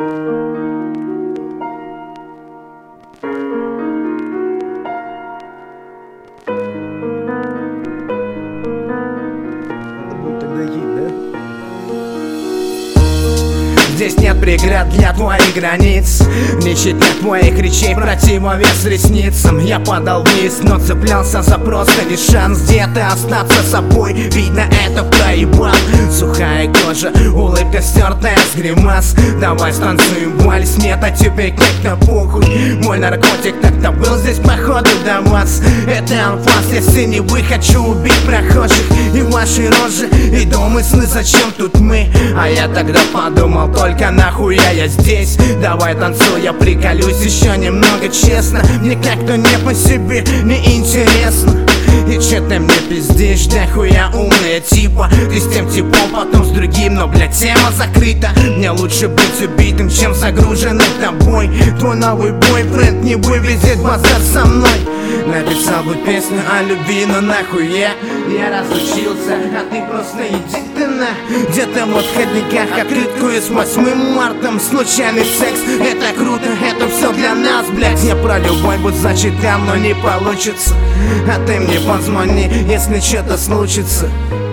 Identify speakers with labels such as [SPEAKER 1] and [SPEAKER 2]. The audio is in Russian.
[SPEAKER 1] Здесь нет преград для твоих границ, не читать твоих речей противовес ресницам. Я падал вниз, но цеплялся за просто лишь шанс где-то остаться собой. Видно, это проебал. Сухая кожа, улыбка стертая с гримас. Давай станцуем вальс, нет, а теперь как-то похуй. Мой наркотик так-то был здесь походу до вас. Это анфас, если не вы, хочу убить прохожих и ваши рожи, и домыслы, зачем тут мы. А я тогда подумал, только нахуя я здесь. Давай танцуй, я приколюсь еще немного, честно. Мне как-то не по себе, не интересно. И че ты мне пиздишь, да хуя умная типа. Ты с тем типом, потом с другим, но блядь тема закрыта. Мне лучше быть убитым, чем загруженным тобой. Твой новый бойфренд не вывезет базар со мной. Написал бы песню о любви, но нахуя я разучился, а ты просто иди ты на. Где-то вот в ходниках открытку и с 8 марта. Случайный секс, это круто, это все для нас, блядь. Я про любовь бы зачитал, но не получится. А ты мне позвони, если что-то случится.